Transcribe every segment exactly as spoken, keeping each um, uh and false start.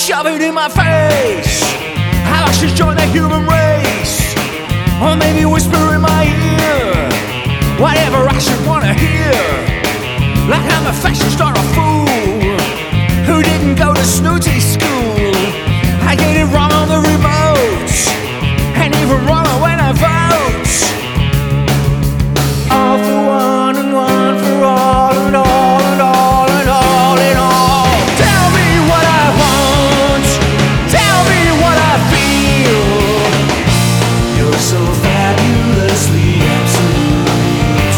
shove it in my face, how I should join the human race, or maybe whisper in my ear whatever I should wanna hear, like I'm a fascist or a fool who didn't go to snooty school. I get it wrong on the remote, and even wronger when I vote. All for one and one for all, and all and all and all and all. Tell me what I want, tell me what I feel. You're so fabulously absolute.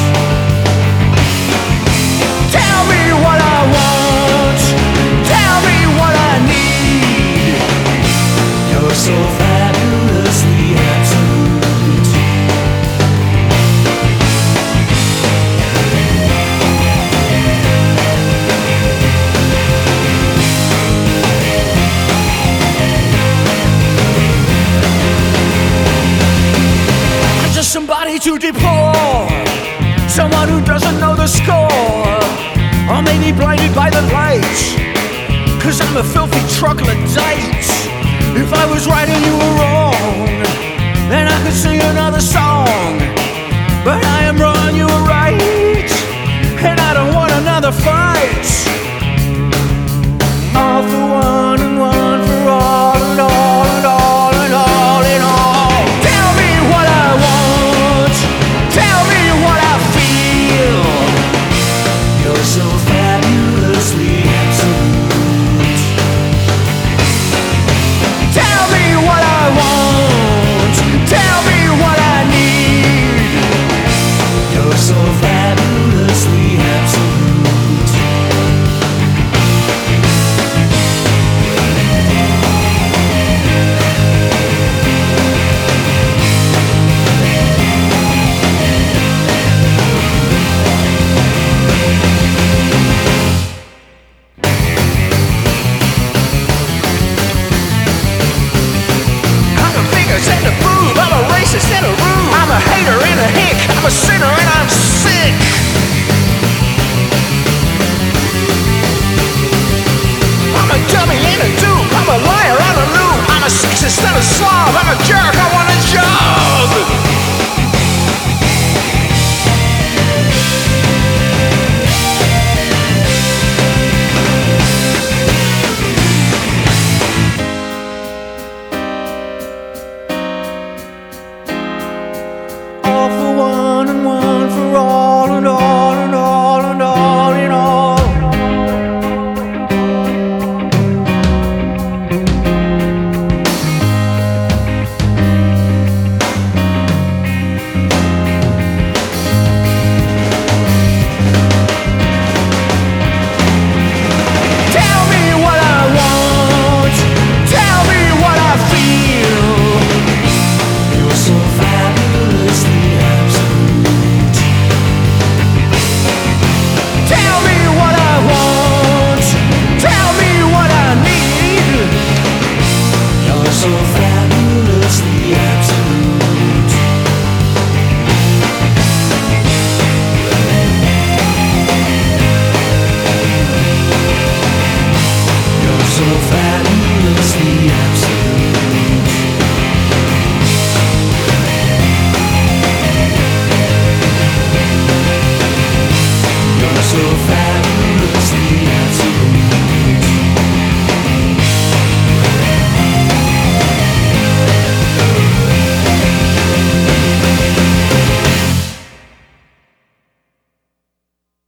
Tell me what I want, tell me what I need. You're so fabulously absolute. Somebody to deplore, someone who doesn't know the score, or maybe blinded by the light, cause I'm a filthy troglodyte. If I was right and you were wrong, then I could sing another song. But I am wrong, you were right, and I don't want another fight.